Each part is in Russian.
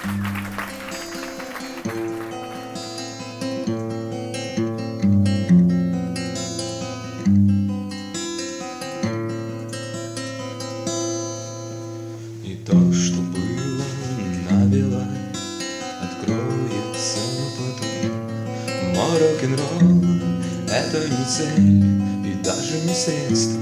И то, что было навела, откроется потом. Мой рок-н-ролл — это не цель и даже не средство,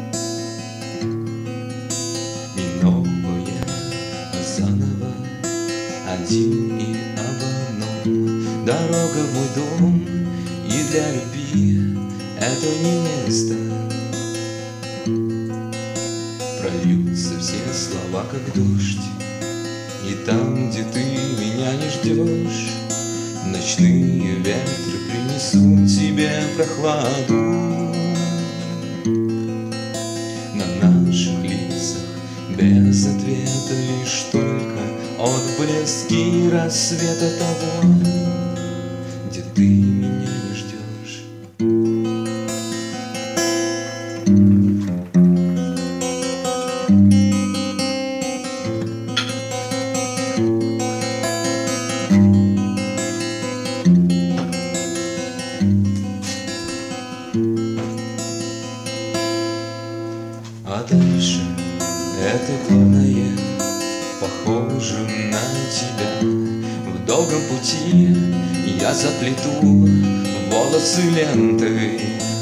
не новое, а заново, один и об одном. Дорога в мой дом, и для любви это не место. Прольются все слова, как дождь, и там, где ты меня не ждешь, ночные ветры принесут тебе прохладу. На наших лицах без ответа лишь только отблески рассвета того, где ты меня не ждешь. А дальше это главное, похоже на тебя. В долгом пути я заплету волосы лентой,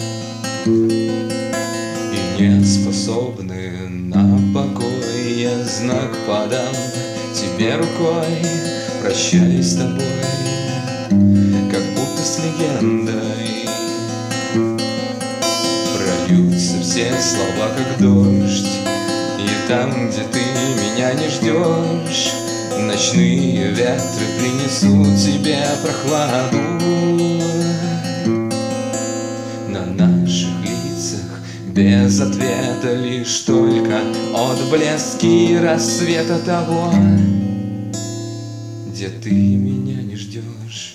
и не способны на покой я знак подам тебе рукой, прощаясь с тобой, как будто с легендой. Прольются все слова, как дождь, и там, где ты меня не ждешь, ночные ветры принесут тебе прохладу. На наших лицах без ответа лишь только отблески рассвета того, где ты меня не ждешь.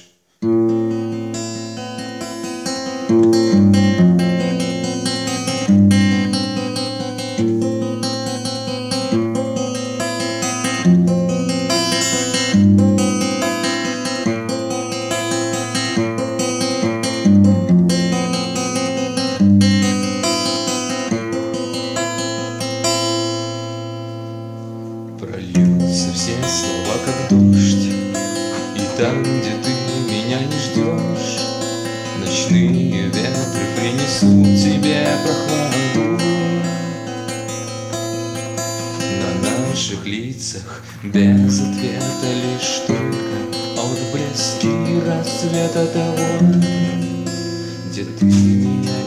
Прольются все слова, как дождь, и там, где ты меня не ждешь, ночные ветры принесут тебе прохладу. На наших лицах без ответа лишь только отблески рассвета того, где ты меня